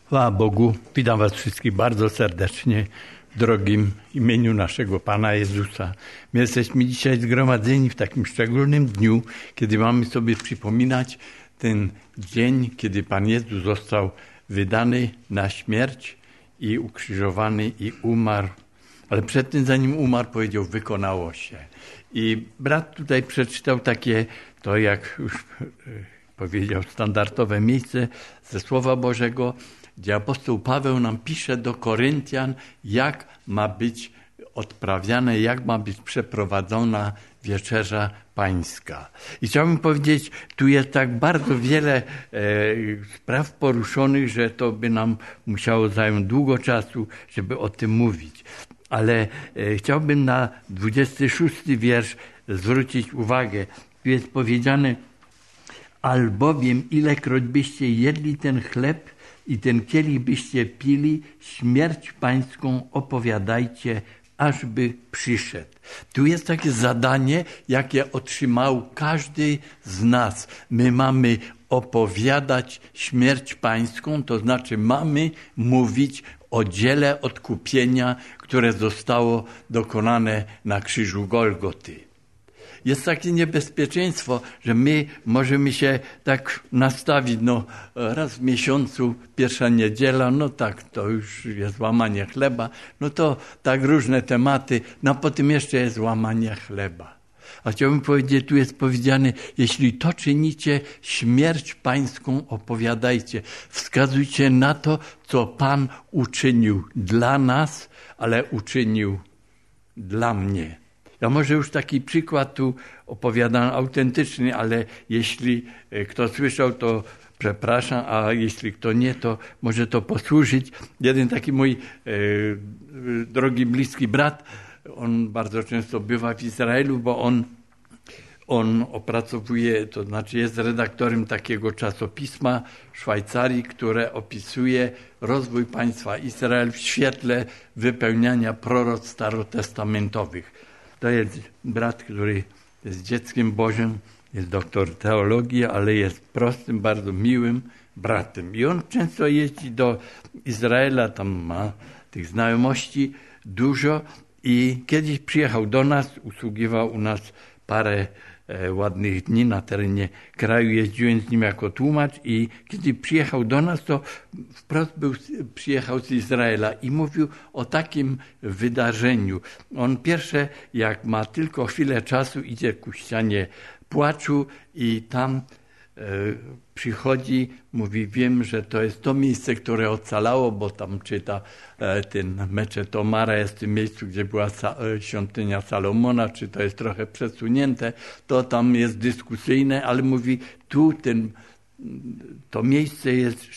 Chwała Bogu, witam was wszystkich bardzo serdecznie w drogim imieniu naszego Pana Jezusa. My jesteśmy dzisiaj zgromadzeni w takim szczególnym dniu, kiedy mamy sobie przypominać ten dzień, kiedy Pan Jezus został wydany na śmierć i ukrzyżowany i umarł. Ale przed tym, zanim umarł, powiedział, wykonało się. I brat tutaj przeczytał takie, to jak już powiedział, standardowe miejsce ze Słowa Bożego, gdzie apostoł Paweł nam pisze do Koryntian, jak ma być odprawiane, jak ma być przeprowadzona wieczerza pańska. I chciałbym powiedzieć, tu jest tak bardzo wiele spraw poruszonych, że to by nam musiało zająć długo czasu, żeby o tym mówić. Ale chciałbym na 26 wiersz zwrócić uwagę. Tu jest powiedziane, albowiem ilekroć byście jedli ten chleb i ten kielich byście pili, śmierć pańską opowiadajcie, ażby przyszedł. Tu jest takie zadanie, jakie otrzymał każdy z nas. My mamy opowiadać śmierć pańską, to znaczy mamy mówić o dziele odkupienia, które zostało dokonane na krzyżu Golgoty. Jest takie niebezpieczeństwo, że my możemy się tak nastawić, raz w miesiącu, pierwsza niedziela, tak, to już jest łamanie chleba, to tak różne tematy, potem jeszcze jest łamanie chleba. A chciałbym powiedzieć, tu jest powiedziane, jeśli to czynicie, śmierć pańską opowiadajcie. Wskazujcie na to, co Pan uczynił dla nas, ale uczynił dla mnie. Ja może już taki przykład tu opowiadam autentyczny, ale jeśli kto słyszał, to przepraszam, a jeśli kto nie, to może to posłużyć. Jeden taki mój drogi, bliski brat, on bardzo często bywa w Izraelu, bo on opracowuje, to znaczy jest redaktorem takiego czasopisma w Szwajcarii, które opisuje rozwój państwa Izrael w świetle wypełniania proroc starotestamentowych. To jest brat, który jest dzieckiem Bożym, jest doktor teologii, ale jest prostym, bardzo miłym bratem. I on często jeździ do Izraela, tam ma tych znajomości dużo i kiedyś przyjechał do nas, usługiwał u nas parę ładnych dni na terenie kraju, jeździłem z nim jako tłumacz i kiedy przyjechał do nas, to wprost przyjechał z Izraela i mówił o takim wydarzeniu. On pierwsze, jak ma tylko chwilę czasu, idzie ku ścianie płaczu i tam przychodzi, mówi, wiem, że to jest to miejsce, które ocalało, bo tam czyta ten Meczet Omara, jest w tym miejscu, gdzie była świątynia Salomona, czy to jest trochę przesunięte, to tam jest dyskusyjne, ale mówi, tu to miejsce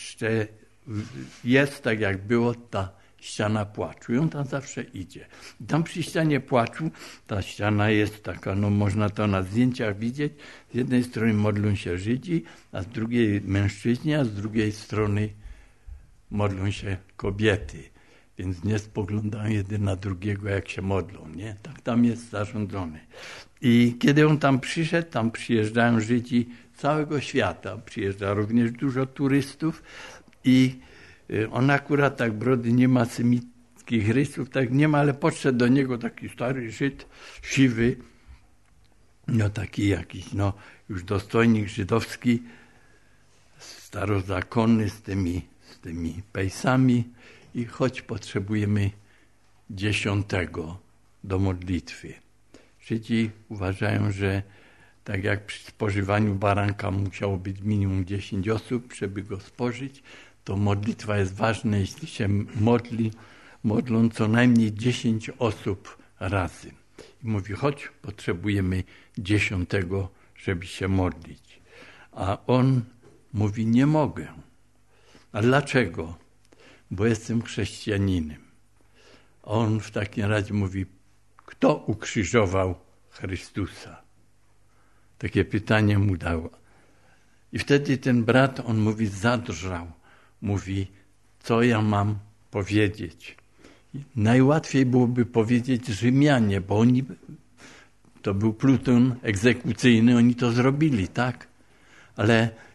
jest tak, jak było ta ściana płaczu i on tam zawsze idzie. I tam przy ścianie płaczu ta ściana jest taka, można to na zdjęciach widzieć, z jednej strony modlą się Żydzi, a z drugiej mężczyźni, a z drugiej strony modlą się kobiety. Więc nie spoglądają jeden na drugiego, jak się modlą, nie? Tak tam jest zarządzone. I kiedy on tam przyszedł, tam przyjeżdżają Żydzi całego świata, przyjeżdża również dużo turystów i on akurat tak brody nie ma, semickich rysów, tak nie ma, ale podszedł do niego taki stary Żyd, siwy, taki jakiś, już dostojnik żydowski, starozakonny z tymi pejsami i choć potrzebujemy 10 do modlitwy. Żydzi uważają, że tak jak przy spożywaniu baranka musiało być minimum 10 osób, żeby go spożyć, to modlitwa jest ważna, jeśli się modlą co najmniej 10 osób razem. I mówi, choć potrzebujemy 10, żeby się modlić. A on mówi, nie mogę. A dlaczego? Bo jestem chrześcijaninem. A on w takim razie mówi, kto ukrzyżował Chrystusa? Takie pytanie mu dało. I wtedy ten brat, on mówi, zadrżał. Mówi, co ja mam powiedzieć. Najłatwiej byłoby powiedzieć Rzymianie, bo to był pluton egzekucyjny, oni to zrobili, tak? Ale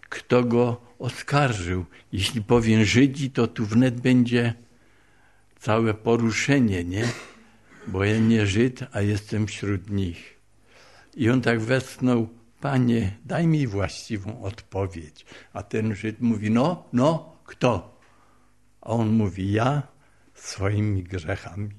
kto go oskarżył. Jeśli powiem Żydzi, to tu wnet będzie całe poruszenie, nie? Bo ja nie Żyd, a jestem wśród nich. I on tak westchnął: Panie, daj mi właściwą odpowiedź. A ten Żyd mówi: no, kto? A on mówi: ja swoimi grzechami.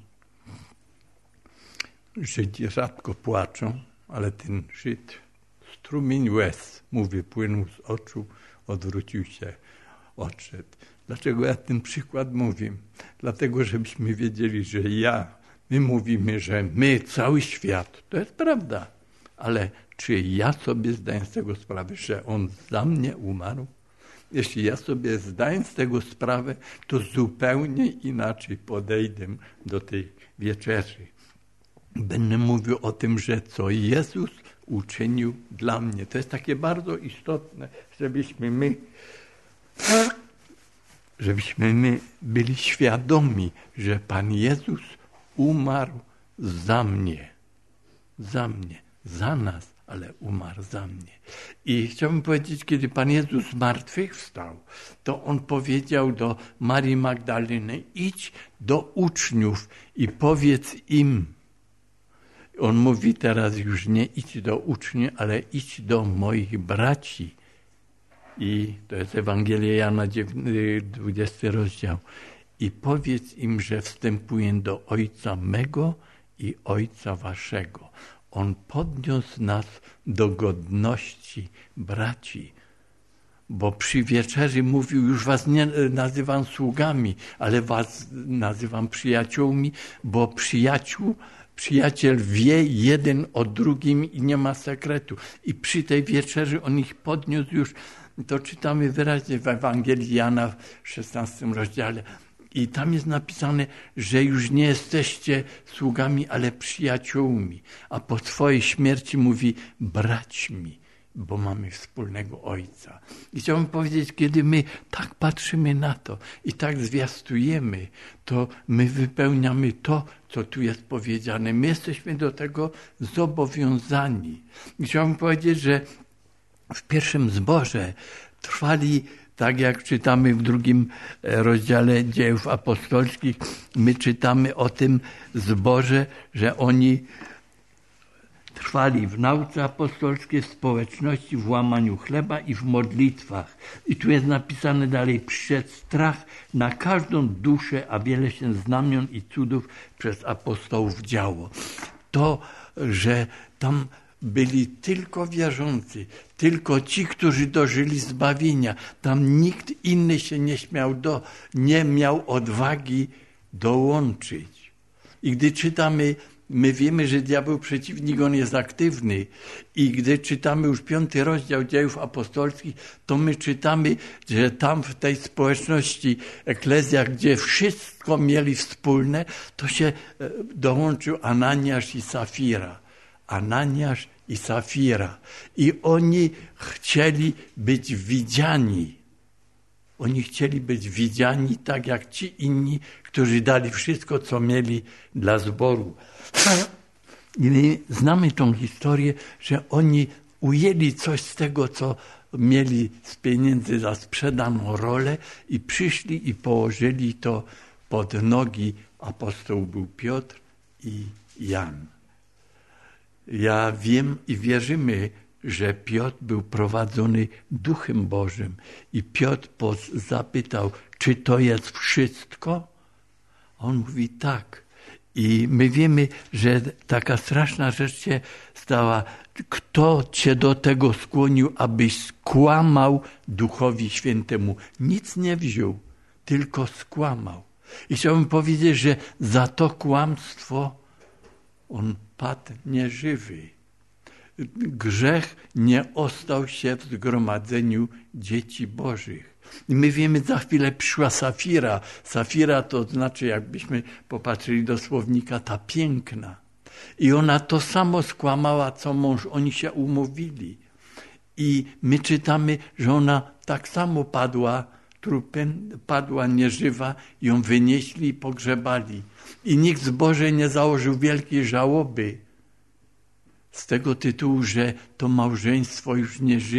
Żydzi rzadko płaczą, ale ten Żyd, strumień łez, wypłynął z oczu, odwrócił się, odszedł. Dlaczego ja ten przykład mówię? Dlatego, żebyśmy wiedzieli, że my mówimy, że my, cały świat, to jest prawda, ale czy ja sobie zdaję z tego sprawę, że On za mnie umarł? Jeśli ja sobie zdaję z tego sprawę, to zupełnie inaczej podejdę do tej wieczerzy. Będę mówił o tym, że co Jezus uczynił dla mnie. To jest takie bardzo istotne, żebyśmy my byli świadomi, że Pan Jezus umarł za mnie, za nas, ale umarł za mnie. I chciałbym powiedzieć, kiedy Pan Jezus zmartwychwstał, to On powiedział do Marii Magdaleny: idź do uczniów i powiedz im. On mówi teraz już nie idź do uczniów, ale idź do moich braci. I to jest Ewangelia Jana, 20 rozdział. I powiedz im, że wstępuję do Ojca mego i Ojca waszego. On podniósł nas do godności braci. Bo przy wieczerzy mówił: już was nie nazywam sługami, ale was nazywam przyjaciółmi, bo przyjaciel wie jeden o drugim i nie ma sekretu. I przy tej wieczerzy on ich podniósł już. To czytamy wyraźnie w Ewangelii Jana w 16 rozdziale. I tam jest napisane, że już nie jesteście sługami, ale przyjaciółmi. A po swojej śmierci mówi: braćmi, bo mamy wspólnego Ojca. I chciałbym powiedzieć, kiedy my tak patrzymy na to i tak zwiastujemy, to my wypełniamy to, co tu jest powiedziane. My jesteśmy do tego zobowiązani. I chciałbym powiedzieć, że w pierwszym zborze trwali, tak jak czytamy w 2 rozdziale Dziejów Apostolskich, my czytamy o tym zborze, że oni trwali w nauce apostolskiej, w społeczności, w łamaniu chleba i w modlitwach. I tu jest napisane dalej: przyszedł strach na każdą duszę, a wiele się znamion i cudów przez apostołów działo. To, że tam byli tylko wierzący, tylko ci, którzy dożyli zbawienia. Tam nikt inny się nie miał odwagi dołączyć. I gdy czytamy, my wiemy, że diabeł przeciwnik, on jest aktywny. I gdy czytamy już 5 rozdział Dziejów Apostolskich, to my czytamy, że tam w tej społeczności eklezjach, gdzie wszystko mieli wspólne, to się dołączył Ananiasz i Safira. I oni chcieli być widziani. Oni chcieli być widziani tak jak ci inni, którzy dali wszystko, co mieli dla zboru. I my znamy tą historię, że oni ujęli coś z tego, co mieli z pieniędzy za sprzedaną rolę i przyszli i położyli to pod nogi. Apostoł był Piotr i Jan. Ja wiem i wierzymy, że Piotr był prowadzony Duchem Bożym. I Piotr zapytał: czy to jest wszystko? A on mówi: tak. I my wiemy, że taka straszna rzecz się stała. Kto cię do tego skłonił, abyś skłamał Duchowi Świętemu? Nic nie wziął, tylko skłamał. I chciałbym powiedzieć, że za to kłamstwo on padł nieżywy. Grzech nie ostał się w zgromadzeniu dzieci Bożych. I my wiemy, za chwilę przyszła Safira. Safira to znaczy, jakbyśmy popatrzyli do słownika, ta piękna. I ona to samo skłamała, co mąż. Oni się umówili. I my czytamy, że ona tak samo padła trupem, padła nieżywa, ją wynieśli i pogrzebali. I nikt z Bożej nie założył wielkiej żałoby z tego tytułu, że to małżeństwo już nie żyje.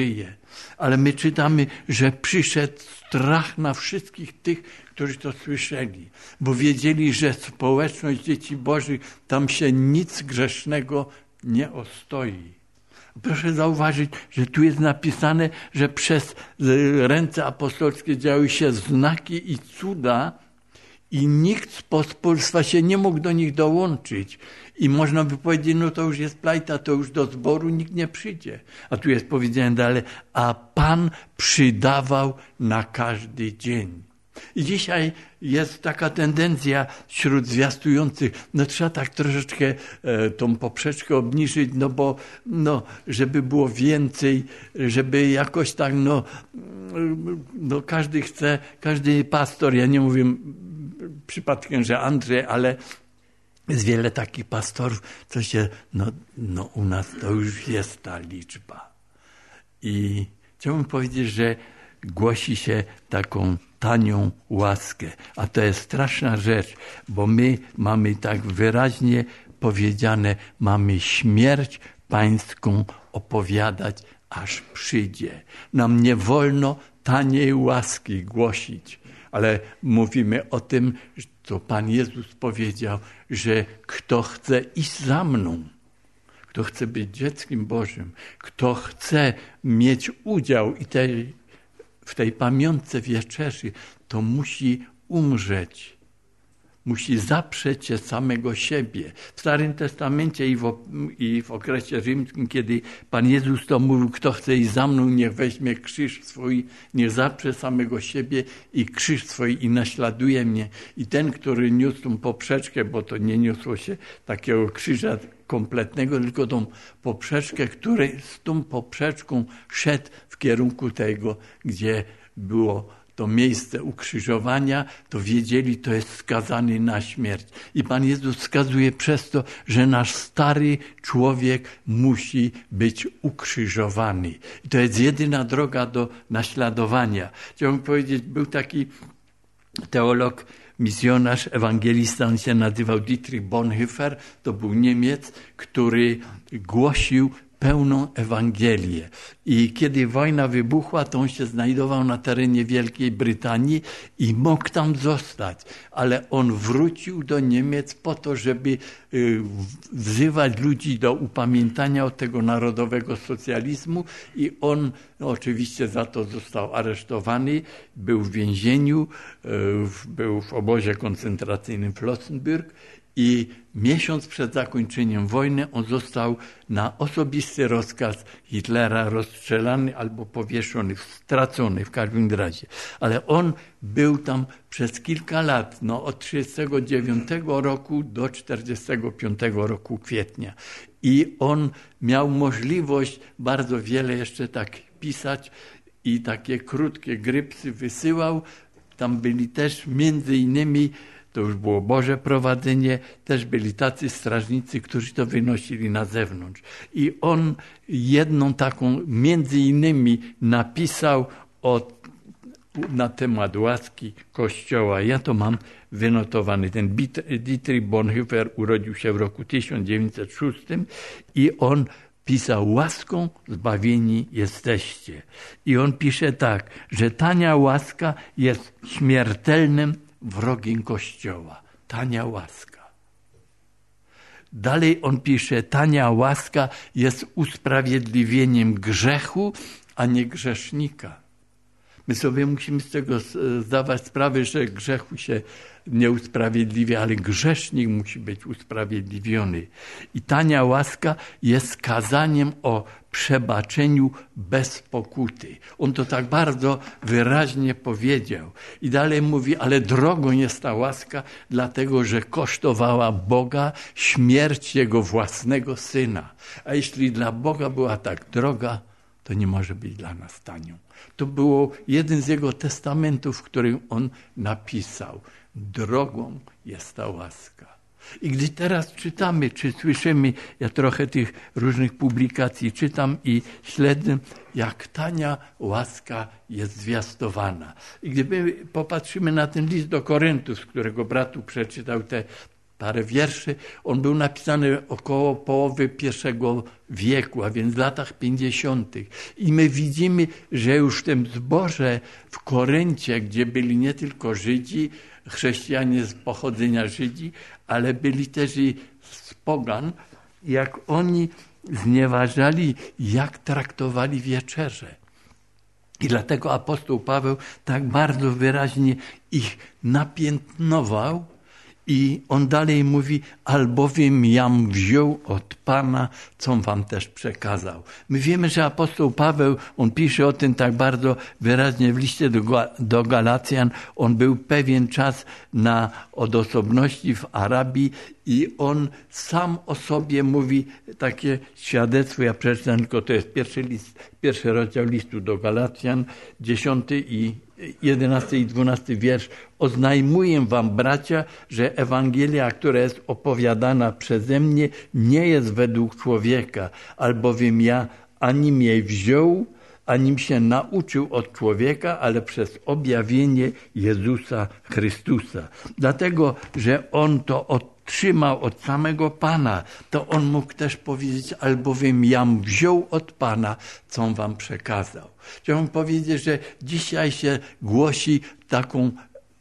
Ale my czytamy, że przyszedł strach na wszystkich tych, którzy to słyszeli, bo wiedzieli, że społeczność dzieci Bożych, tam się nic grzesznego nie ostoi. Proszę zauważyć, że tu jest napisane, że przez ręce apostolskie działy się znaki i cuda i nikt z pospólstwa się nie mógł do nich dołączyć. I można by powiedzieć, no to już jest plajta, to już do zboru nikt nie przyjdzie. A tu jest powiedziane dalej, a Pan przydawał na każdy dzień. I dzisiaj jest taka tendencja wśród zwiastujących, no trzeba tak troszeczkę tą poprzeczkę obniżyć, no bo żeby było więcej, żeby jakoś tak, każdy chce, każdy pastor, ja nie mówię przypadkiem, że Andrzej, ale jest wiele takich pastorów, co się, u nas to już jest ta liczba. I chciałbym powiedzieć, że głosi się taką tanią łaskę. A to jest straszna rzecz, bo my mamy tak wyraźnie powiedziane, mamy śmierć pańską opowiadać, aż przyjdzie. Nam nie wolno taniej łaski głosić, ale mówimy o tym, co Pan Jezus powiedział, że kto chce iść za mną, kto chce być dzieckiem Bożym, kto chce mieć udział w tej pamiątce wieczerzy, to musi umrzeć. Musi zaprzeć się samego siebie. W Starym Testamencie i w okresie rzymskim, kiedy Pan Jezus to mówił, kto chce iść za mną, niech weźmie krzyż swój, niech zaprze samego siebie i krzyż swój i naśladuje mnie. I ten, który niósł tą poprzeczkę, bo to nie niosło się takiego krzyża kompletnego, tylko tą poprzeczkę, który z tą poprzeczką szedł w kierunku tego, gdzie było to miejsce ukrzyżowania, to wiedzieli, to jest skazany na śmierć. I Pan Jezus wskazuje przez to, że nasz stary człowiek musi być ukrzyżowany. I to jest jedyna droga do naśladowania. Chciałbym powiedzieć, był taki teolog, misjonarz, ewangelista, on się nazywał Dietrich Bonhoeffer, to był Niemiec, który głosił pełną Ewangelię. I kiedy wojna wybuchła, to on się znajdował na terenie Wielkiej Brytanii i mógł tam zostać. Ale on wrócił do Niemiec po to, żeby wzywać ludzi do upamiętania od tego narodowego socjalizmu i on oczywiście za to został aresztowany, był w więzieniu, był w obozie koncentracyjnym Flossenbürg. I miesiąc przed zakończeniem wojny on został na osobisty rozkaz Hitlera rozstrzelany albo powieszony, stracony w każdym razie. Ale on był tam przez kilka lat, od 1939 roku do 1945 roku kwietnia. I on miał możliwość bardzo wiele jeszcze tak pisać i takie krótkie grypsy wysyłał. Tam byli też między innymi, to już było Boże prowadzenie, też byli tacy strażnicy, którzy to wynosili na zewnątrz. I on jedną taką, między innymi napisał na temat łaski Kościoła. Ja to mam wynotowany. Ten Dietrich Bonhoeffer urodził się w roku 1906 i on pisał, łaską zbawieni jesteście. I on pisze tak, że tania łaska jest śmiertelnym wrogiem Kościoła. Tania łaska. Dalej on pisze, tania łaska jest usprawiedliwieniem grzechu, a nie grzesznika. My sobie musimy z tego zdawać sprawę, że grzechu się nie usprawiedliwia, ale grzesznik musi być usprawiedliwiony. I tania łaska jest kazaniem o przebaczeniu bez pokuty. On to tak bardzo wyraźnie powiedział. I dalej mówi, ale drogą jest ta łaska, dlatego że kosztowała Boga śmierć Jego własnego Syna. A jeśli dla Boga była tak droga, to nie może być dla nas tanią. To było jeden z jego testamentów, który on napisał. Drogą jest ta łaska. I gdy teraz czytamy, czy słyszymy, ja trochę tych różnych publikacji czytam i śledzę, jak tania łaska jest zwiastowana. I gdy my popatrzymy na ten list do Koryntu, z którego brat tu przeczytał te parę wierszy. On był napisany około połowy I wieku, a więc w latach 50. I my widzimy, że już w tym zborze w Koryncie, gdzie byli nie tylko Żydzi, chrześcijanie z pochodzenia Żydzi, ale byli też i z pogan, jak oni znieważali, jak traktowali wieczerzę. I dlatego apostoł Paweł tak bardzo wyraźnie ich napiętnował i on dalej mówi, albowiem jam wziął od Pana, co wam też przekazał. My wiemy, że apostoł Paweł, on pisze o tym tak bardzo wyraźnie w liście do Galacjan. On był pewien czas na odosobności w Arabii i on sam o sobie mówi takie świadectwo. Ja przeczytam tylko, to jest pierwszy rozdział listu do Galacjan, 10 i 11 i 12 wiersz. Oznajmuję wam, bracia, że Ewangelia, która jest opowiadana przeze mnie, nie jest według człowieka, albowiem ja anim jej wziął, anim się nauczył od człowieka, ale przez objawienie Jezusa Chrystusa. Dlatego, że on to otrzymał od samego Pana, to on mógł też powiedzieć, albowiem jam wziął od Pana, co on wam przekazał. Chciałbym powiedzieć, że dzisiaj się głosi taką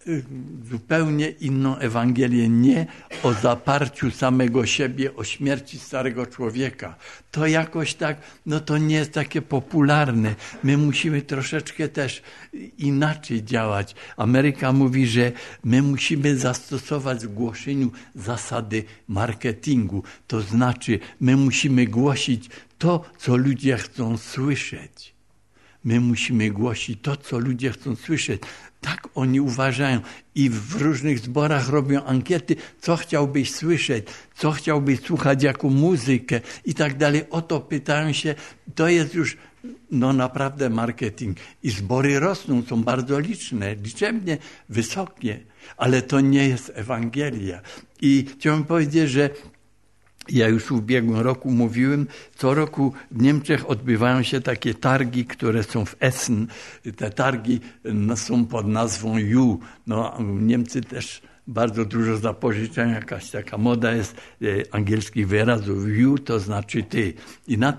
zupełnie inną Ewangelię, nie o zaparciu samego siebie, o śmierci starego człowieka. To jakoś tak, to nie jest takie popularne. My musimy troszeczkę też inaczej działać. Ameryka mówi, że my musimy zastosować w głoszeniu zasady marketingu. To znaczy, my musimy głosić to, co ludzie chcą słyszeć. My musimy głosić to, co ludzie chcą słyszeć. Tak oni uważają i w różnych zborach robią ankiety, co chciałbyś słyszeć, co chciałbyś słuchać, jaką muzykę i tak dalej. O to pytają się. To jest już naprawdę marketing. I zbory rosną, są bardzo liczne, liczebnie wysokie, ale to nie jest Ewangelia. I chciałbym powiedzieć, że ja już w ubiegłym roku mówiłem, co roku w Niemczech odbywają się takie targi, które są w Essen. Te targi są pod nazwą You. Niemcy też bardzo dużo zapożyczają, jakaś taka moda jest angielskich wyrazów. You to znaczy ty. I na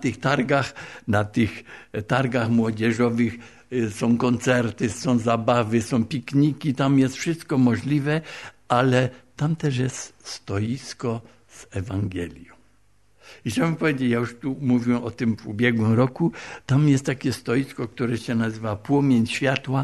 tych targach młodzieżowych są koncerty, są zabawy, są pikniki, tam jest wszystko możliwe, ale tam też jest stoisko z Ewangelią. I chciałbym powiedzieć, ja już tu mówiłem o tym w ubiegłym roku, tam jest takie stoisko, które się nazywa Płomień Światła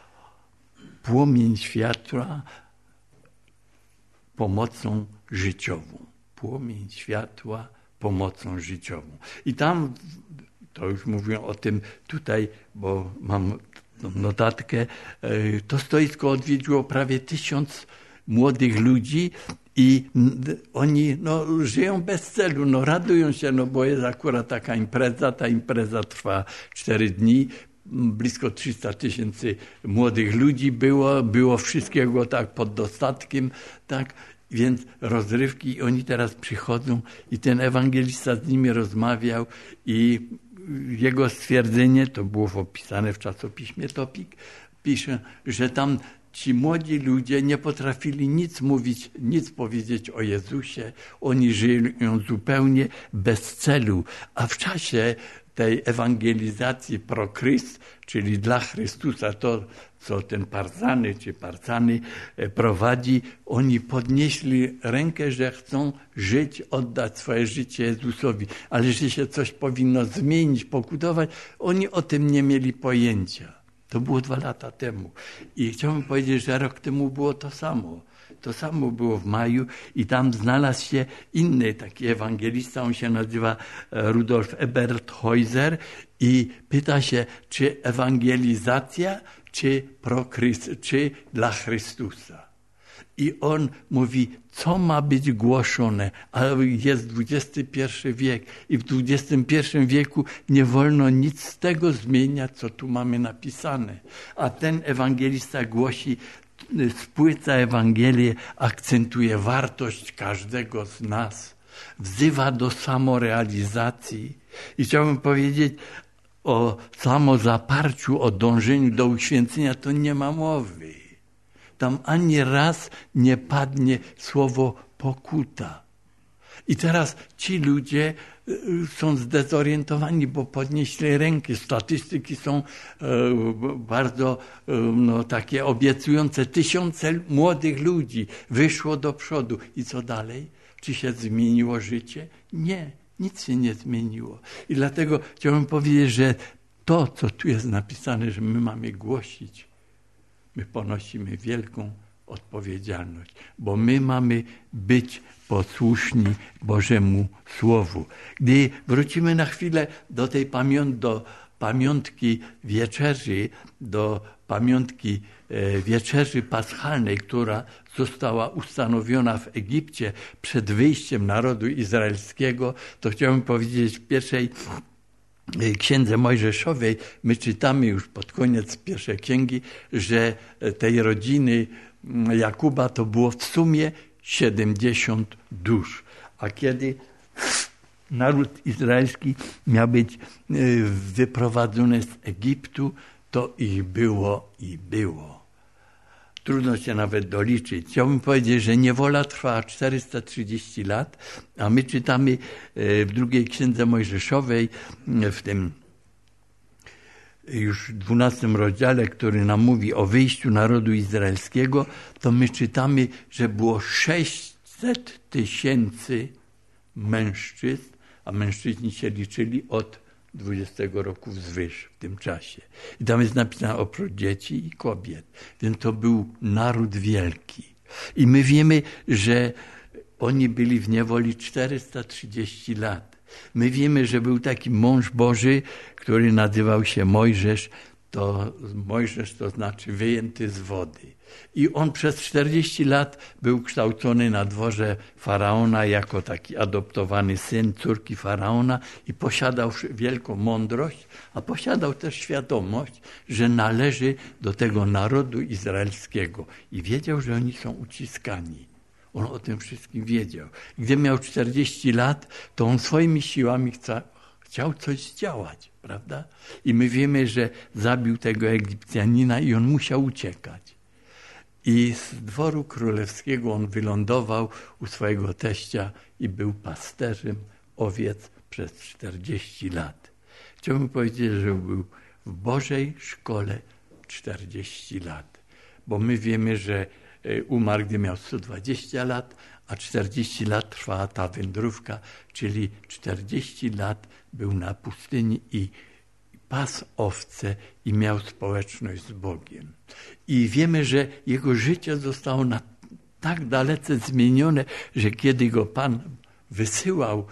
pomocą życiową. Płomień Światła pomocą życiową. I tam, to już mówiłem o tym tutaj, bo mam notatkę, to stoisko odwiedziło prawie 1000 młodych ludzi i oni żyją bez celu, radują się, bo jest akurat taka impreza, ta impreza trwa 4 dni, blisko 300 000 młodych ludzi było wszystkiego tak pod dostatkiem, tak, więc rozrywki i oni teraz przychodzą i ten ewangelista z nimi rozmawiał i jego stwierdzenie, to było opisane w czasopiśmie Topik, pisze, że tam ci młodzi ludzie nie potrafili nic powiedzieć o Jezusie. Oni żyją zupełnie bez celu. A w czasie tej ewangelizacji pro Christ, czyli dla Chrystusa, to co ten Parzany prowadzi, oni podnieśli rękę, że chcą żyć, oddać swoje życie Jezusowi. Ale że się coś powinno zmienić, pokutować, oni o tym nie mieli pojęcia. To było 2 lata temu. I chciałbym powiedzieć, że rok temu było to samo. To samo było w maju i tam znalazł się inny taki ewangelista, on się nazywa Rudolf Eberthäuser i pyta się, czy ewangelizacja, czy dla Chrystusa. I on mówi, co ma być głoszone, ale jest XXI wiek i w XXI wieku nie wolno nic z tego zmieniać, co tu mamy napisane. A ten ewangelista głosi, spłyca Ewangelię, akcentuje wartość każdego z nas, wzywa do samorealizacji. I chciałbym powiedzieć, o samozaparciu, o dążeniu do uświęcenia to nie ma mowy. tam ani raz nie padnie słowo pokuta. I teraz ci ludzie są zdezorientowani, bo podnieśli rękę. Statystyki są bardzo takie obiecujące. 1000 młodych ludzi wyszło do przodu. I co dalej? Czy się zmieniło życie? Nie, nic się nie zmieniło. I dlatego chciałbym powiedzieć, że to, co tu jest napisane, że my mamy głosić, my ponosimy wielką odpowiedzialność, bo my mamy być posłuszni Bożemu Słowu. Gdy wrócimy na chwilę do tej pamiątki wieczerzy, do pamiątki wieczerzy paschalnej, która została ustanowiona w Egipcie przed wyjściem narodu izraelskiego, to chciałbym powiedzieć w pierwszej Księdze Mojżeszowej, my czytamy już pod koniec pierwszej księgi, że tej rodziny Jakuba to było w sumie 70 dusz. A kiedy naród izraelski miał być wyprowadzony z Egiptu, to ich było i było. Trudno się nawet doliczyć. Chciałbym powiedzieć, że niewola trwała 430 lat, a my czytamy w drugiej Księdze Mojżeszowej, w tym już 12 rozdziale, który nam mówi o wyjściu narodu izraelskiego, to my czytamy, że było 600 000 mężczyzn, a mężczyźni się liczyli od 20 roku wzwyż w tym czasie. I tam jest napisane oprócz dzieci i kobiet. Więc to był naród wielki. I my wiemy, że oni byli w niewoli 430 lat. My wiemy, że był taki mąż Boży, który nazywał się Mojżesz. Mojżesz to znaczy wyjęty z wody. I on przez 40 lat był kształcony na dworze Faraona jako taki adoptowany syn córki Faraona i posiadał wielką mądrość, a posiadał też świadomość, że należy do tego narodu izraelskiego. I wiedział, że oni są uciskani. On o tym wszystkim wiedział. Gdy miał 40 lat, to on swoimi siłami chciał coś zdziałać, prawda? I my wiemy, że zabił tego Egipcjanina i on musiał uciekać. I z dworu królewskiego on wylądował u swojego teścia i był pasterzem owiec przez 40 lat. Chciałbym powiedzieć, że był w Bożej szkole 40 lat. Bo my wiemy, że umarł, gdy miał 120 lat, a 40 lat trwała ta wędrówka, czyli 40 lat był na pustyni i pasł owce i miał społeczność z Bogiem. I wiemy, że jego życie zostało tak dalece zmienione, że kiedy go Pan wysyłał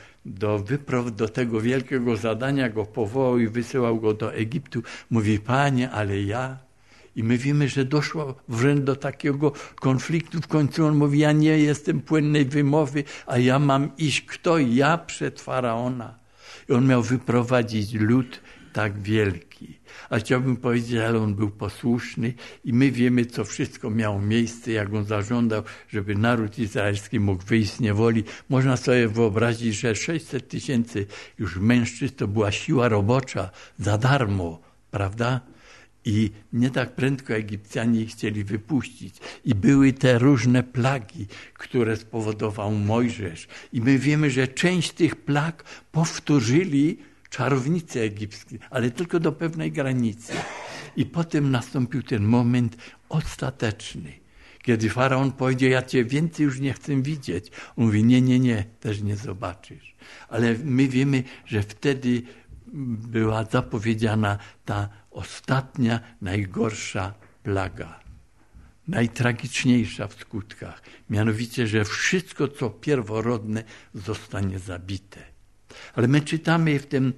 do tego wielkiego zadania, go powołał i wysyłał go do Egiptu, mówi: Panie, ale ja... I my wiemy, że doszło wręcz do takiego konfliktu. W końcu on mówi: ja nie jestem płynnej wymowy, a ja mam iść. Kto? Ja przed Faraona. I on miał wyprowadzić lud tak wielki. A chciałbym powiedzieć, ale on był posłuszny i my wiemy, co wszystko miało miejsce, jak on zażądał, żeby naród izraelski mógł wyjść z niewoli. Można sobie wyobrazić, że 600 000 już mężczyzn to była siła robocza za darmo, prawda? I nie tak prędko Egipcjanie ich chcieli wypuścić. I były te różne plagi, które spowodował Mojżesz. I my wiemy, że część tych plag powtórzyli czarownicy egipscy, ale tylko do pewnej granicy. I potem nastąpił ten moment ostateczny, kiedy Faraon powiedział: ja cię więcej już nie chcę widzieć. On mówi: nie, też nie zobaczysz. Ale my wiemy, że wtedy była zapowiedziana ta ostatnia, najgorsza plaga. Najtragiczniejsza w skutkach. Mianowicie, że wszystko, co pierworodne, zostanie zabite. Ale my czytamy w tym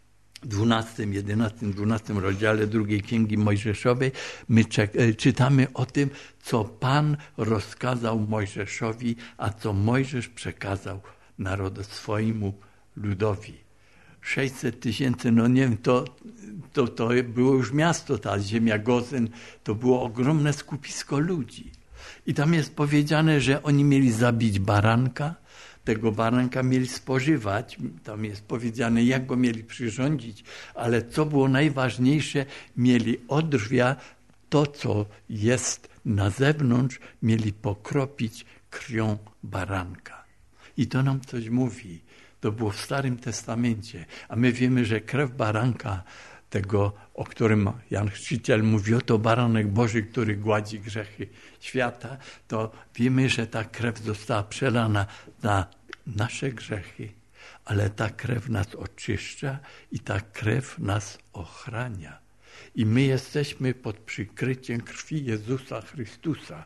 12 rozdziale drugiej Księgi Mojżeszowej, my czytamy o tym, co Pan rozkazał Mojżeszowi, a co Mojżesz przekazał swojemu ludowi. 600 000, no nie wiem, to było już miasto, ta ziemia Gozen, to było ogromne skupisko ludzi. I tam jest powiedziane, że oni mieli zabić baranka, tego baranka mieli spożywać, tam jest powiedziane, jak go mieli przyrządzić, ale co było najważniejsze, mieli odrwia to, co jest na zewnątrz mieli pokropić krwią baranka. I to nam coś mówi. To było w Starym Testamencie. A my wiemy, że krew baranka, tego, o którym Jan Chrzciciel mówi, oto baranek Boży, który gładzi grzechy świata, to wiemy, że ta krew została przelana na nasze grzechy, ale ta krew nas oczyszcza i ta krew nas ochrania. I my jesteśmy pod przykryciem krwi Jezusa Chrystusa.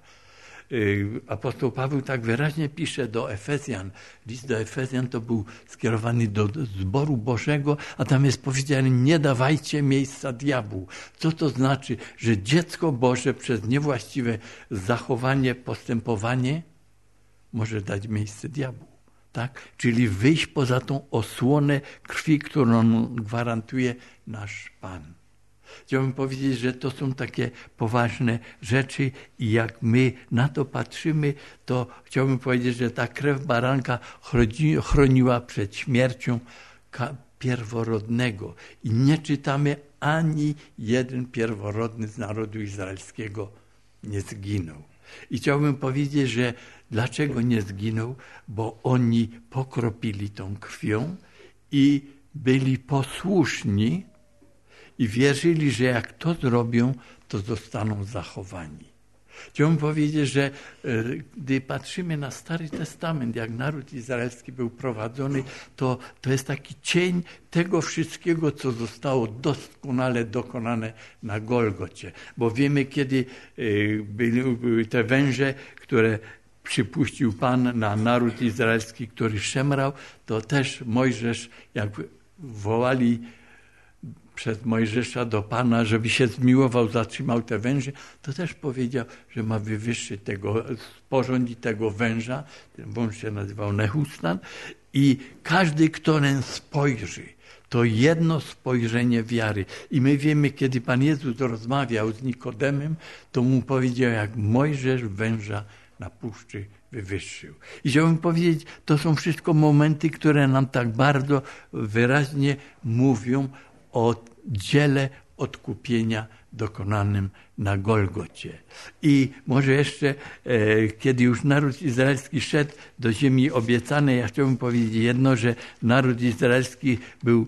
Apostoł Paweł tak wyraźnie pisze do Efezjan. List do Efezjan to był skierowany do zboru Bożego, a tam jest powiedziane: nie dawajcie miejsca diabłu. Co to znaczy? Że dziecko Boże przez niewłaściwe zachowanie, postępowanie może dać miejsce diabłu. Tak? Czyli wyjść poza tą osłonę krwi, którą gwarantuje nasz Pan. Chciałbym powiedzieć, że to są takie poważne rzeczy i jak my na to patrzymy, to chciałbym powiedzieć, że ta krew baranka chroniła przed śmiercią pierworodnego. I nie czytamy, ani jeden pierworodny z narodu izraelskiego nie zginął. I chciałbym powiedzieć, że dlaczego nie zginął? Bo oni pokropili tą krwią i byli posłuszni i wierzyli, że jak to zrobią, to zostaną zachowani. Chciałbym powiedzieć, że gdy patrzymy na Stary Testament, jak naród izraelski był prowadzony, to jest taki cień tego wszystkiego, co zostało doskonale dokonane na Golgocie. Bo wiemy, kiedy były te węże, które przypuścił Pan na naród izraelski, który szemrał, to też Mojżesz, jak wołali przez Mojżesza do Pana, żeby się zmiłował, zatrzymał te węże, to też powiedział, że ma wywyższyć sporządzić tego węża. Ten wąż się nazywał Nehustan i każdy, kto nań spojrzy, to jedno spojrzenie wiary. I my wiemy, kiedy Pan Jezus rozmawiał z Nikodemem, to mu powiedział, jak Mojżesz węża na puszczy wywyższył. I chciałbym powiedzieć, to są wszystko momenty, które nam tak bardzo wyraźnie mówią o dziele odkupienia dokonanym na Golgocie. I może jeszcze, kiedy już naród izraelski szedł do ziemi obiecanej, ja chciałbym powiedzieć jedno, że naród izraelski był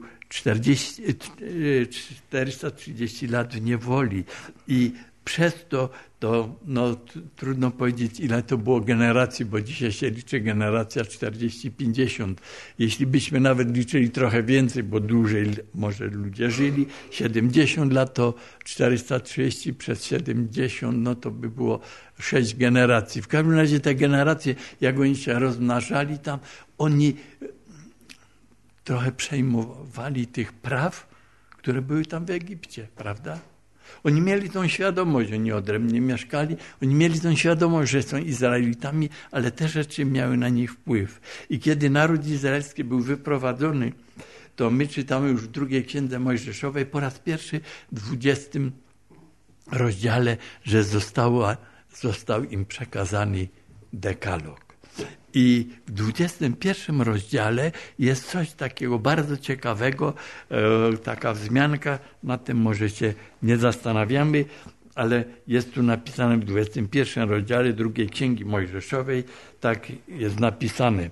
430 lat w niewoli i przez to trudno powiedzieć, ile to było generacji, bo dzisiaj się liczy generacja 40-50. Jeśli byśmy nawet liczyli trochę więcej, bo dłużej może ludzie żyli, 70 lat to 430 przez 70, no to by było 6 generacji. W każdym razie te generacje, jak oni się rozmnażali tam, oni trochę przejmowali tych praw, które były tam w Egipcie, prawda? Oni mieli tą świadomość, oni odrębnie mieszkali, oni mieli tą świadomość, że są Izraelitami, ale te rzeczy miały na nich wpływ. I kiedy naród izraelski był wyprowadzony, to my czytamy już w drugiej księdze Mojżeszowej po raz pierwszy w 20 rozdziale, że został im przekazany dekalog. I w 21 rozdziale jest coś takiego bardzo ciekawego, taka wzmianka, nad tym może się nie zastanawiamy, ale jest tu napisane w 21 rozdziale drugiej Księgi Mojżeszowej, tak jest napisane,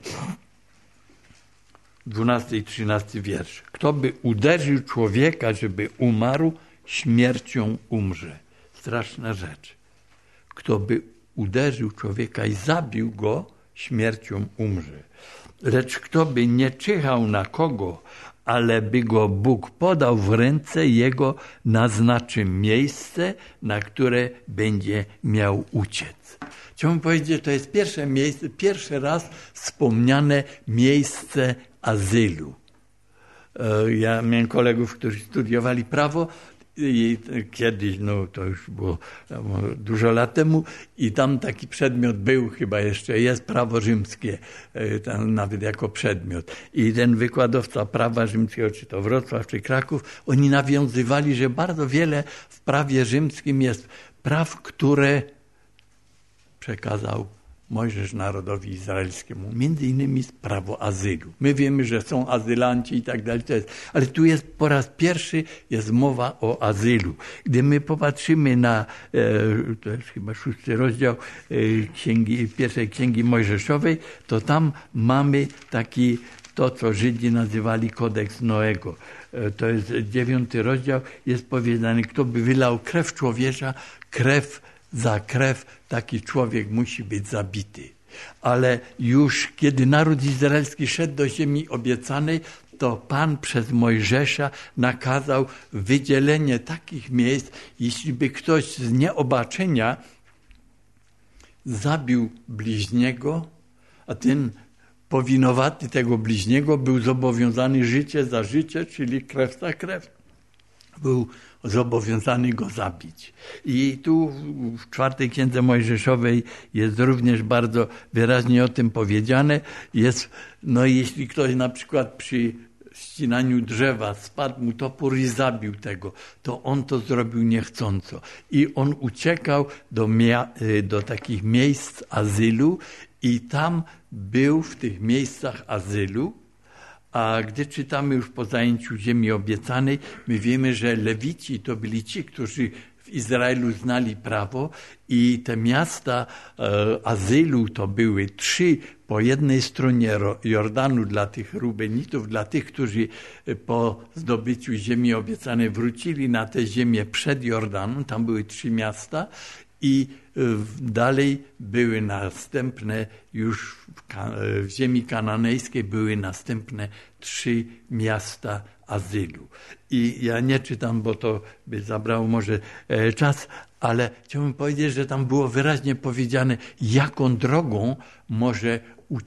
12 i 13 wiersz. Kto by uderzył człowieka, żeby umarł, śmiercią umrze. Straszna rzecz. Kto by uderzył człowieka i zabił go, śmiercią umrze. Lecz kto by nie czyhał na kogo, ale by go Bóg podał w ręce jego, naznaczy miejsce, na które będzie miał uciec. Chciałbym powiedzieć, że to jest pierwszy raz wspomniane miejsce azylu. Ja miałem kolegów, którzy studiowali prawo i kiedyś, to już było dużo lat temu, i tam taki przedmiot był, chyba jeszcze jest, prawo rzymskie, tam nawet jako przedmiot. I ten wykładowca prawa rzymskiego, czy to Wrocław, czy Kraków, oni nawiązywali, że bardzo wiele w prawie rzymskim jest praw, które przekazał Mojżesz narodowi izraelskiemu? Między innymi prawo azylu. My wiemy, że są azylanci i tak dalej, ale tu jest po raz pierwszy jest mowa o azylu. Gdy my popatrzymy na, to jest chyba 6 rozdział pierwszej Księgi Mojżeszowej, to tam mamy taki, to co Żydzi nazywali kodeks Noego. To jest 9 rozdział, jest powiedziane, kto by wylał krew człowiecza, krew za krew, taki człowiek musi być zabity. Ale już kiedy naród izraelski szedł do ziemi obiecanej, to Pan przez Mojżesza nakazał wydzielenie takich miejsc, jeśli by ktoś z nieobaczenia zabił bliźniego, a ten powinowaty tego bliźniego był zobowiązany życie za życie, czyli krew za krew. Był zobowiązany go zabić. I tu w 4 Księdze Mojżeszowej jest również bardzo wyraźnie o tym powiedziane. Jest, jeśli ktoś na przykład przy ścinaniu drzewa spadł mu topór i zabił tego, to on to zrobił niechcąco. I on uciekał do takich miejsc azylu i tam był w tych miejscach azylu. A gdy czytamy już po zajęciu ziemi obiecanej, my wiemy, że Lewici to byli ci, którzy w Izraelu znali prawo i te miasta azylu to były 3 po jednej stronie Jordanu dla tych Rubenitów, dla tych, którzy po zdobyciu ziemi obiecanej wrócili na tę ziemię przed Jordanem, tam były 3 miasta i dalej były następne, już w ziemi kananejskiej były następne 3 miasta azylu. I ja nie czytam, bo to by zabrało może czas, ale chciałbym powiedzieć, że tam było wyraźnie powiedziane, jaką drogą może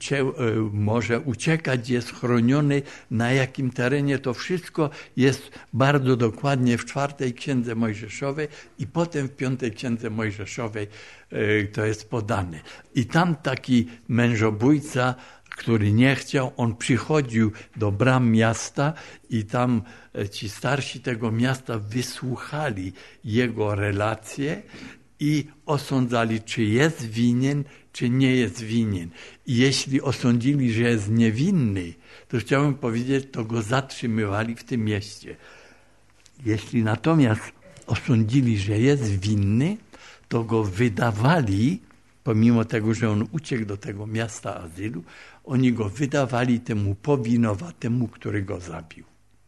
uciekać, jest chroniony, na jakim terenie. To wszystko jest bardzo dokładnie w 4 Księdze Mojżeszowej i potem w 5 Księdze Mojżeszowej to jest podane. I tam taki mężobójca, który nie chciał, on przychodził do bram miasta i tam ci starsi tego miasta wysłuchali jego relacje i osądzali, czy jest winien, czy nie jest winien. I jeśli osądzili, że jest niewinny, to chciałem powiedzieć, to go zatrzymywali w tym mieście. Jeśli natomiast osądzili, że jest winny, to go wydawali, pomimo tego, że on uciekł do tego miasta azylu, oni go wydawali temu powinowatemu, który go zabił.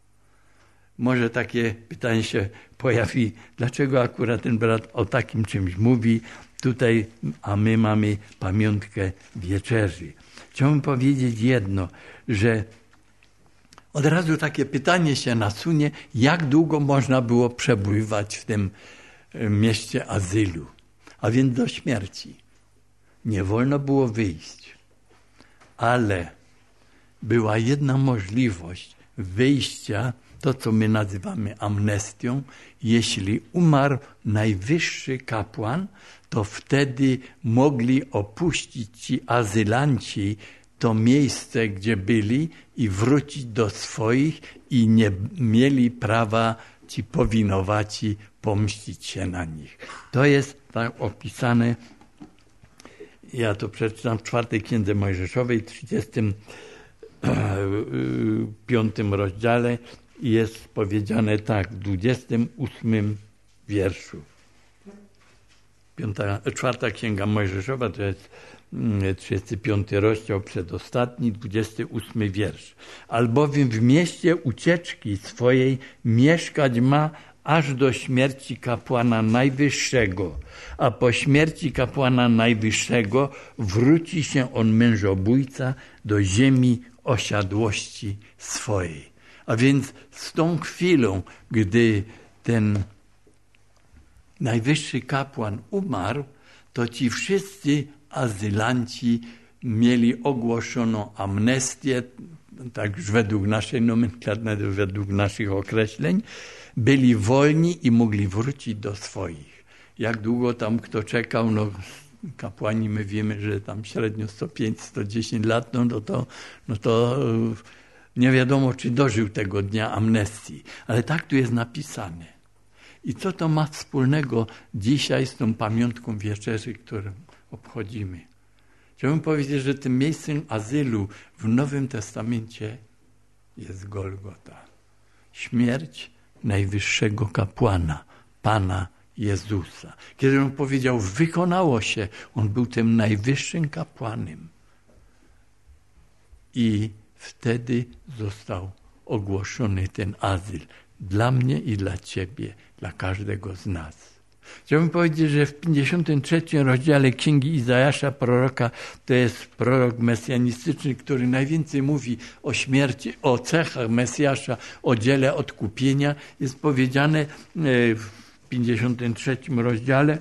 Może takie pytanie się pojawi, dlaczego akurat ten brat o takim czymś mówi tutaj, a my mamy pamiątkę wieczerzy. Chciałbym powiedzieć jedno, że od razu takie pytanie się nasunie, jak długo można było przebywać w tym mieście azylu, a więc do śmierci. Nie wolno było wyjść, ale była jedna możliwość wyjścia, to co my nazywamy amnestią. Jeśli umarł najwyższy kapłan, to wtedy mogli opuścić ci azylanci to miejsce, gdzie byli i wrócić do swoich i nie mieli prawa ci powinowaci pomścić się na nich. To jest tak opisane, ja to przeczytam w 4 Księdze Mojżeszowej, 35 rozdziale jest powiedziane tak, w 28 wierszu. 4 Księga Mojżeszowa to jest 35 rozdział, przedostatni, 28 wiersz. Albowiem w mieście ucieczki swojej mieszkać ma aż do śmierci kapłana najwyższego, a po śmierci kapłana najwyższego wróci się on mężobójca do ziemi osiadłości swojej. A więc z tą chwilą, gdy ten najwyższy kapłan umarł, to ci wszyscy azylanci mieli ogłoszoną amnestię, tak już według naszej nomenklatury, według naszych określeń, byli wolni i mogli wrócić do swoich. Jak długo tam kto czekał, kapłani my wiemy, że tam średnio 105-110 lat, no to nie wiadomo, czy dożył tego dnia amnestii. Ale tak tu jest napisane. I co to ma wspólnego dzisiaj z tą pamiątką wieczerzy, którą obchodzimy? Chciałbym powiedzieć, że tym miejscem azylu w Nowym Testamencie jest Golgota. Śmierć najwyższego kapłana, Pana Jezusa. Kiedy On powiedział, wykonało się, On był tym najwyższym kapłanem. I wtedy został ogłoszony ten azyl dla mnie i dla ciebie, dla każdego z nas. Chciałbym powiedzieć, że w 53 rozdziale Księgi Izajasza, proroka, to jest prorok mesjanistyczny, który najwięcej mówi o śmierci, o cechach Mesjasza, o dziele odkupienia. Jest powiedziane w 53 rozdziale,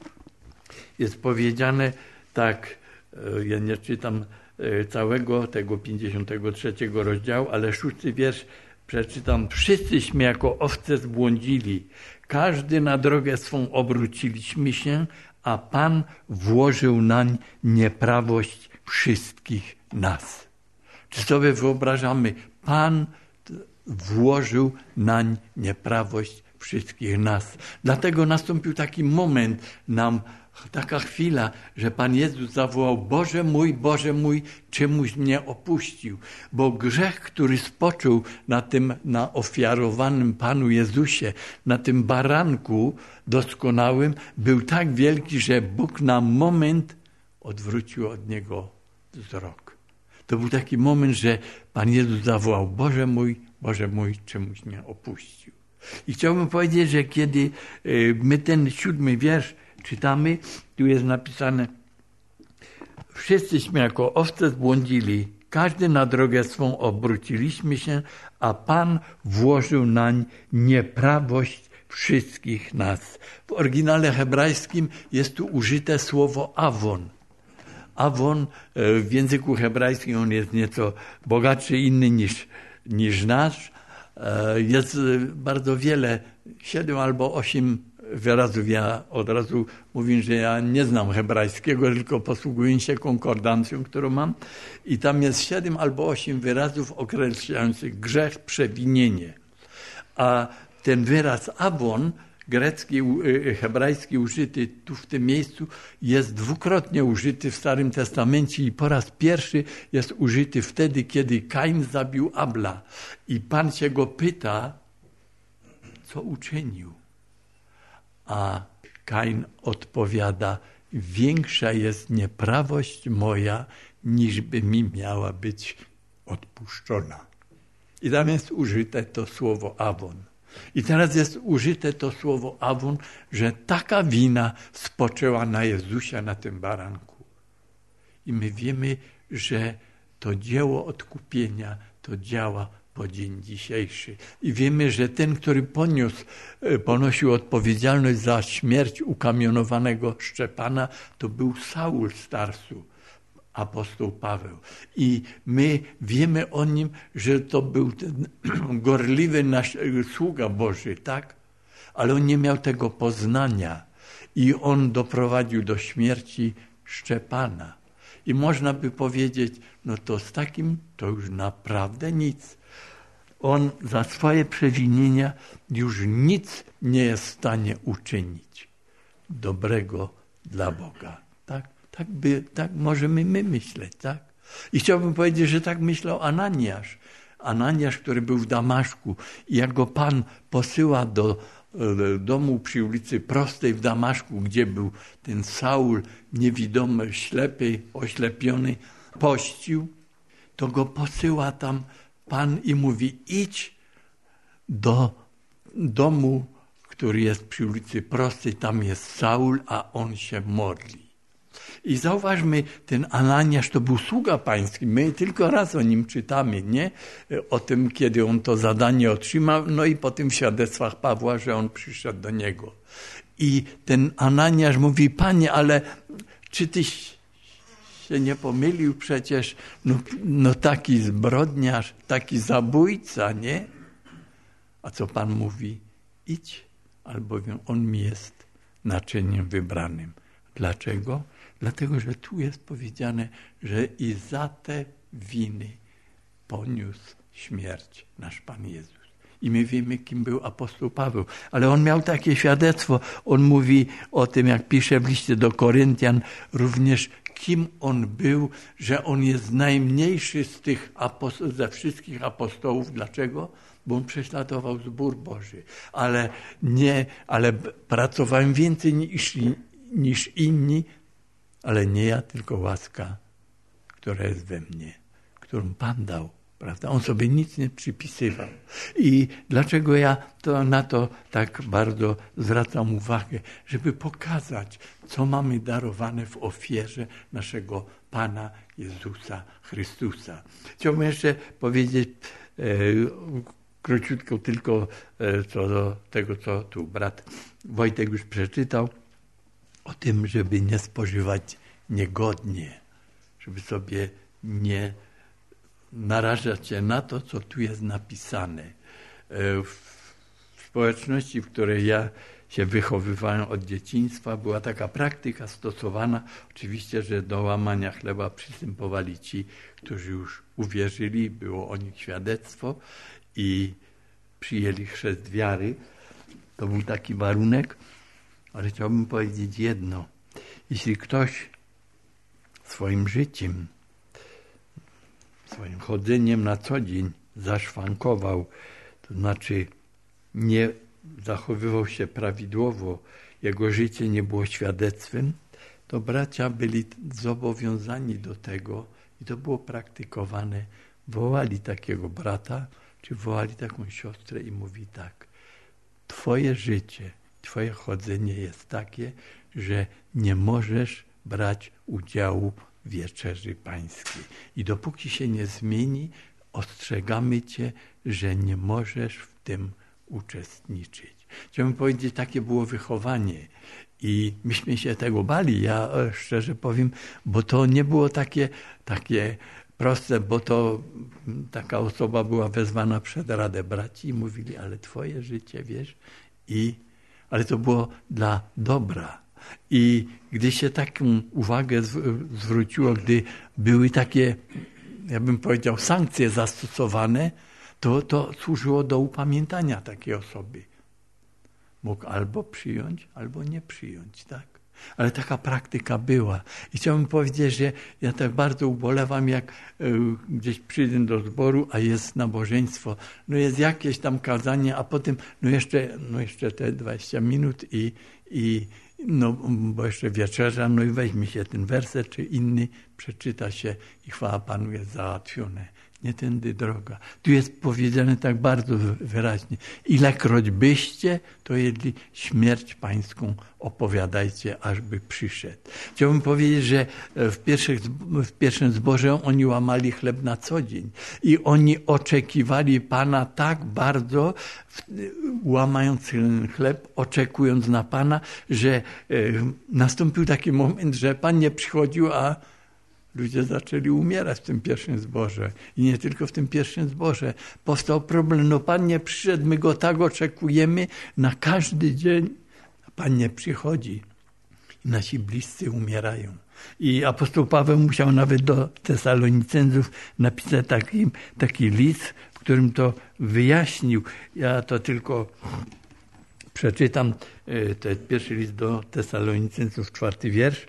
jest powiedziane tak, ja nie czytam całego tego 53 rozdziału, ale 6 wiersz przeczytam. Wszyscyśmy jako owce zbłądzili, każdy na drogę swą obróciliśmy się, a Pan włożył nań nieprawość wszystkich nas. Czy sobie wyobrażamy, Pan włożył nań nieprawość wszystkich nas. Dlatego nastąpił taki moment nam, taka chwila, że Pan Jezus zawołał, Boże mój, czemuś mnie opuścił. Bo grzech, który spoczął na ofiarowanym Panu Jezusie, na tym baranku doskonałym, był tak wielki, że Bóg na moment odwrócił od niego wzrok. To był taki moment, że Pan Jezus zawołał, Boże mój, czemuś mnie opuścił. I chciałbym powiedzieć, że kiedy my ten 7 wiersz czytamy, tu jest napisane, wszyscyśmy jako owce zbłądzili, każdy na drogę swą obróciliśmy się, a Pan włożył nań nieprawość wszystkich nas. W oryginale hebrajskim jest tu użyte słowo awon. Awon w języku hebrajskim on jest nieco bogatszy, inny niż nasz. Jest bardzo wiele, 7 albo 8 wyrazów. Ja od razu mówię, że ja nie znam hebrajskiego, tylko posługuję się konkordancją, którą mam. I tam jest 7 albo 8 wyrazów określających grzech, przewinienie. A ten wyraz awon, grecki, hebrajski użyty tu w tym miejscu, jest dwukrotnie użyty w Starym Testamencie i po raz pierwszy jest użyty wtedy, kiedy Kain zabił Abla. I Pan się go pyta, co uczynił. A Kain odpowiada, większa jest nieprawość moja, niż by mi miała być odpuszczona. I tam jest użyte to słowo awon. I teraz jest użyte to słowo awon, że taka wina spoczęła na Jezusie, na tym baranku. I my wiemy, że to dzieło odkupienia to działa po dzień dzisiejszy. I wiemy, że ten, który ponosił odpowiedzialność za śmierć ukamionowanego Szczepana, to był Saul z Tarsu, apostoł Paweł. I my wiemy o nim, że to był ten gorliwy nasz sługa Boży, tak? Ale on nie miał tego poznania i on doprowadził do śmierci Szczepana. I można by powiedzieć, no to z takim to już naprawdę nic. On za swoje przewinienia już nic nie jest w stanie uczynić dobrego dla Boga. Tak możemy my myśleć, tak? I chciałbym powiedzieć, że tak myślał Ananiasz. Ananiasz, który był w Damaszku i jak go Pan posyła do domu przy ulicy Prostej w Damaszku, gdzie był ten Saul niewidomy, ślepy, oślepiony, pościł, to go posyła tam Pan i mówi, idź do domu, który jest przy ulicy Prostej, tam jest Saul, a on się modli. I zauważmy, ten Ananiasz to był sługa pański. My tylko raz o nim czytamy, nie? O tym, kiedy on to zadanie otrzymał, no i po tym w świadectwach Pawła, że on przyszedł do niego. I ten Ananiasz mówi, Panie, ale czy tyś się nie pomylił przecież? No taki zbrodniarz, taki zabójca, nie? A co Pan mówi? Idź, albowiem on mi jest naczyniem wybranym. Dlaczego? Dlatego, że tu jest powiedziane, że i za te winy poniósł śmierć nasz Pan Jezus. I my wiemy, kim był apostoł Paweł. Ale on miał takie świadectwo. On mówi o tym, jak pisze w liście do Koryntian, również kim on był, że on jest najmniejszy z tych ze wszystkich apostołów. Dlaczego? Bo on prześladował zbór Boży. Ale pracowałem więcej niż inni, ale nie ja, tylko łaska, która jest we mnie, którą Pan dał. Prawda? On sobie nic nie przypisywał. I dlaczego ja na to tak bardzo zwracam uwagę? Żeby pokazać, co mamy darowane w ofierze naszego Pana Jezusa Chrystusa. Chciałbym jeszcze powiedzieć króciutko tylko co do tego, co tu brat Wojtek już przeczytał, o tym, żeby nie spożywać niegodnie, żeby sobie nie narażać się na to, co tu jest napisane. W społeczności, w której ja się wychowywałem od dzieciństwa, była taka praktyka stosowana. Oczywiście, że do łamania chleba przystępowali ci, którzy już uwierzyli, było o nich świadectwo i przyjęli chrzest wiary. To był taki warunek, ale chciałbym powiedzieć jedno. Jeśli ktoś swoim życiem, swoim chodzeniem na co dzień zaszwankował, to znaczy nie zachowywał się prawidłowo, jego życie nie było świadectwem, to bracia byli zobowiązani do tego i to było praktykowane. Wołali takiego brata, czy wołali taką siostrę i mówi tak: twoje życie, twoje chodzenie jest takie, że nie możesz brać udziału w wieczerzy pańskiej. I dopóki się nie zmieni, ostrzegamy cię, że nie możesz w tym uczestniczyć. Chciałbym powiedzieć, takie było wychowanie. I myśmy się tego bali, ja szczerze powiem, bo to nie było takie proste, bo to taka osoba była wezwana przed Radę Braci i mówili, ale twoje życie, wiesz, ale to było dla dobra. I gdy się taką uwagę zwróciło, gdy były takie, ja bym powiedział, sankcje zastosowane, to służyło do upamiętania takiej osoby. Mógł albo przyjąć, albo nie przyjąć, tak? Ale taka praktyka była. I chciałbym powiedzieć, że ja tak bardzo ubolewam, jak gdzieś przyjdę do zboru, a jest nabożeństwo, jest jakieś tam kazanie, a potem jeszcze te 20 minut bo jeszcze wieczerza, i weźmie się ten werset czy inny, przeczyta się i chwała Panu, jest załatwione. Nie tędy droga. Tu jest powiedziane tak bardzo wyraźnie. Ilekroć byście, to jedli śmierć pańską opowiadajcie, ażby przyszedł. Chciałbym powiedzieć, że w pierwszym zborze oni łamali chleb na co dzień. I oni oczekiwali Pana tak bardzo, łamając ten chleb, oczekując na Pana, że nastąpił taki moment, że Pan nie przychodził, a ludzie zaczęli umierać w tym pierwszym zborze. I nie tylko w tym pierwszym zborze. Powstał problem, Pan nie przyszedł, my Go tak oczekujemy na każdy dzień, a Pan nie przychodzi. I nasi bliscy umierają. I apostoł Paweł musiał nawet do Tesalonicenców napisać taki list, w którym to wyjaśnił. Ja to tylko przeczytam, to jest pierwszy list do Tesalonicenców, 4 wiersz.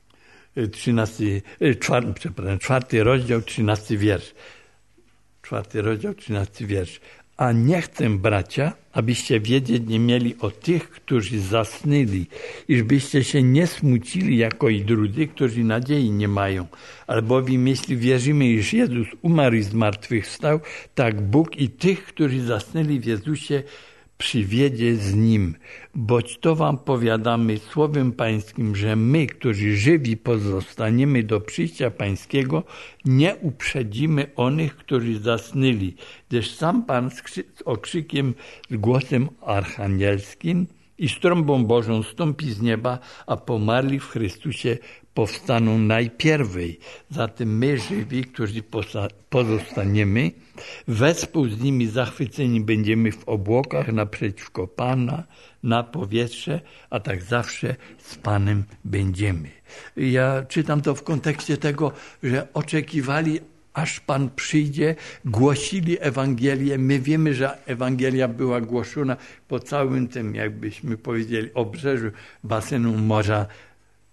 4 rozdział, 13 wiersz. 4 rozdział, 13 wiersz. A nie chcę, bracia, abyście wiedzieć nie mieli o tych, którzy zasnęli, iżbyście się nie smucili jako i drudzy, którzy nadziei nie mają. Albowiem jeśli wierzymy, iż Jezus umarł i zmartwychwstał, tak Bóg i tych, którzy zasnęli w Jezusie, przywiedzie z Nim. Boć to wam powiadamy słowem pańskim, że my, którzy żywi pozostaniemy do przyjścia pańskiego, nie uprzedzimy onych, którzy zasnęli. Gdyż sam Pan z okrzykiem, z głosem archanielskim i z trąbą Bożą stąpi z nieba, a pomarli w Chrystusie powstaną najpierwej. Zatem my żywi, którzy pozostaniemy, wespół z nimi zachwyceni będziemy w obłokach naprzeciwko Pana, na powietrze, a tak zawsze z Panem będziemy. Ja czytam to w kontekście tego, że oczekiwali, aż Pan przyjdzie, głosili Ewangelię. My wiemy, że Ewangelia była głoszona po całym tym, jakbyśmy powiedzieli, obrzeżu basenu Morza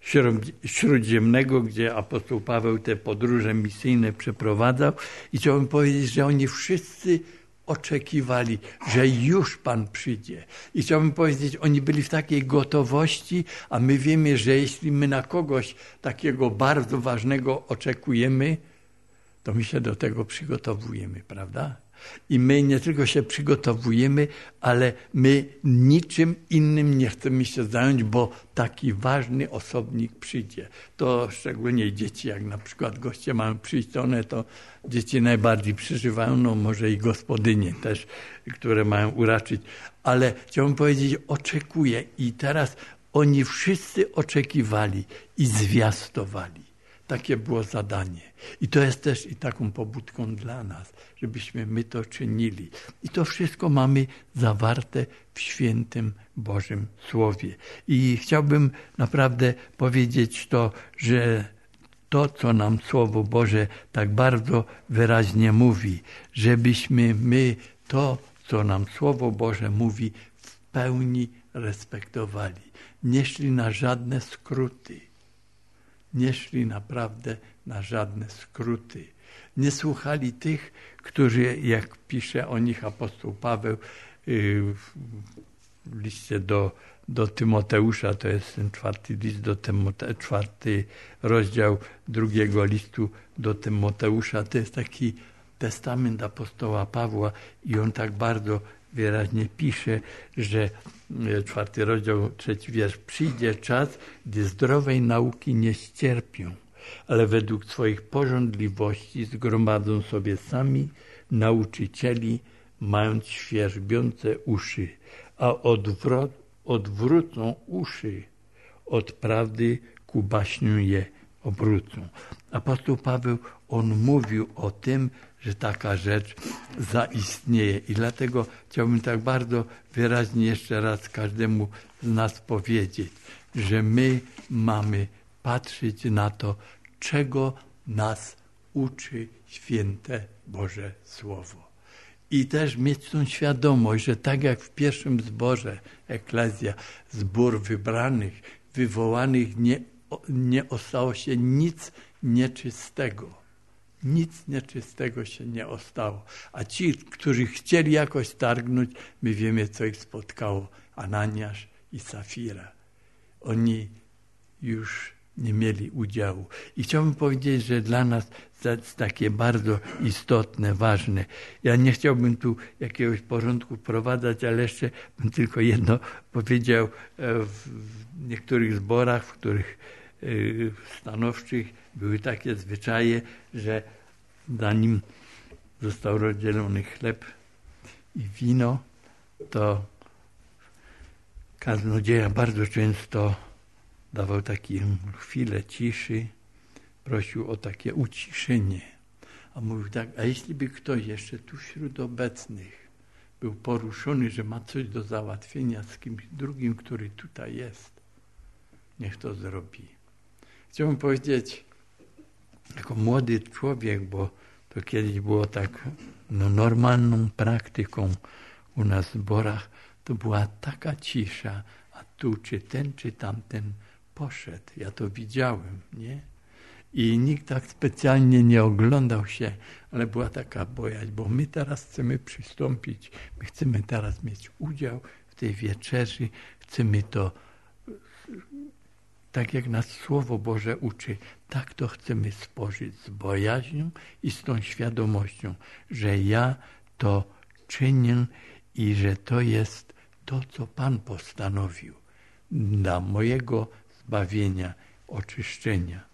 Śródziemnego, gdzie apostoł Paweł te podróże misyjne przeprowadzał i chciałbym powiedzieć, że oni wszyscy oczekiwali, że już Pan przyjdzie. I chciałbym powiedzieć, oni byli w takiej gotowości, a my wiemy, że jeśli my na kogoś takiego bardzo ważnego oczekujemy, to my się do tego przygotowujemy, prawda? I my nie tylko się przygotowujemy, ale my niczym innym nie chcemy się zająć, bo taki ważny osobnik przyjdzie. To szczególnie dzieci, jak na przykład goście mają przyjść, to dzieci najbardziej przeżywają, no może i gospodynie też, które mają uraczyć. Ale chciałbym powiedzieć, oczekuję i teraz oni wszyscy oczekiwali i zwiastowali. Takie było zadanie. I to jest też i taką pobudką dla nas, żebyśmy my to czynili. I to wszystko mamy zawarte w świętym Bożym Słowie. I chciałbym naprawdę powiedzieć to, że to, co nam Słowo Boże tak bardzo wyraźnie mówi, żebyśmy my to, co nam Słowo Boże mówi, w pełni respektowali. Nie szli na żadne skróty. Nie szli naprawdę na żadne skróty. Nie słuchali tych, którzy, jak pisze o nich apostoł Paweł w liście do Tymoteusza, to jest ten 4 list do 4 rozdział 2 listu do Tymoteusza, to jest taki testament apostoła Pawła i on tak bardzo wyraźnie pisze, że 4 rozdział 3 wiersz. Przyjdzie czas, gdy zdrowej nauki nie ścierpią, ale według swoich pożądliwości zgromadzą sobie sami nauczycieli, mając świerzbiące uszy, a odwrócą uszy od prawdy ku baśniu je obrócą. Apostoł Paweł, on mówił o tym, że taka rzecz zaistnieje. I dlatego chciałbym tak bardzo wyraźnie jeszcze raz każdemu z nas powiedzieć, że my mamy patrzeć na to, czego nas uczy święte Boże Słowo. I też mieć tą świadomość, że tak jak w pierwszym zborze, eklezja, zbór wybranych, wywołanych, nie ostało się nic nieczystego. Nic nieczystego się nie ostało. A ci, którzy chcieli jakoś targnąć, my wiemy, co ich spotkało. Ananiasz i Safira. Oni już nie mieli udziału. I chciałbym powiedzieć, że dla nas to jest takie bardzo istotne, ważne. Ja nie chciałbym tu jakiegoś porządku wprowadzać, ale jeszcze bym tylko jedno powiedział. W niektórych zborach, w których stanowczych były takie zwyczaje, że zanim został rozdzielony chleb i wino, to kaznodzieja bardzo często dawał taką chwilę ciszy, prosił o takie uciszenie. A mówił tak, a jeśli by ktoś jeszcze tu wśród obecnych był poruszony, że ma coś do załatwienia z kimś drugim, który tutaj jest, niech to zrobi. Chciałbym powiedzieć, jako młody człowiek, bo to kiedyś było tak normalną praktyką u nas w zborach, to była taka cisza, a tu czy ten, czy tamten poszedł. Ja to widziałem, nie? I nikt tak specjalnie nie oglądał się, ale była taka bojaźń, bo my teraz chcemy przystąpić, my chcemy teraz mieć udział w tej wieczerzy, chcemy to, tak jak nas Słowo Boże uczy, tak to chcemy spożyć z bojaźnią i z tą świadomością, że ja to czynię i że to jest to, co Pan postanowił dla mojego zbawienia, oczyszczenia.